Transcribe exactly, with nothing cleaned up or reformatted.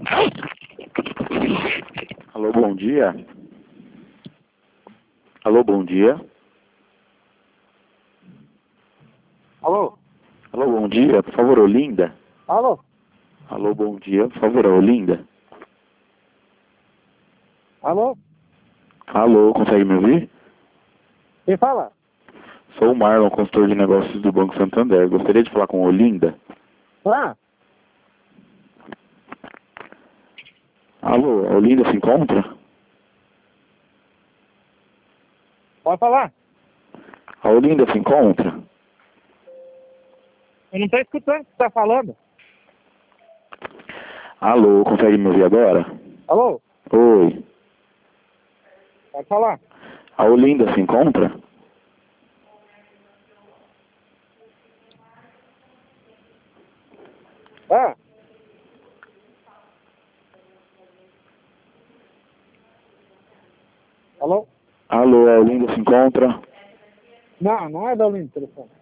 Alô, bom dia. Alô, bom dia. Alô? Alô, bom dia. Por favor, Olinda. Alô? Alô, bom dia. Por favor, Olinda. Alô? Alô, consegue me ouvir? Quem fala? Sou o Marlon, consultor de negócios do Banco Santander. Gostaria de falar com Olinda. Ah, Alô, a Olinda se encontra? pode falar. A Olinda se encontra? Eu não estou escutando o que você está falando. Alô, consegue me ouvir agora? Alô? Oi. Pode falar. A Olinda se encontra? Ah, alô? Alô, a Olinda se encontra? Não, não é da linha de telefone.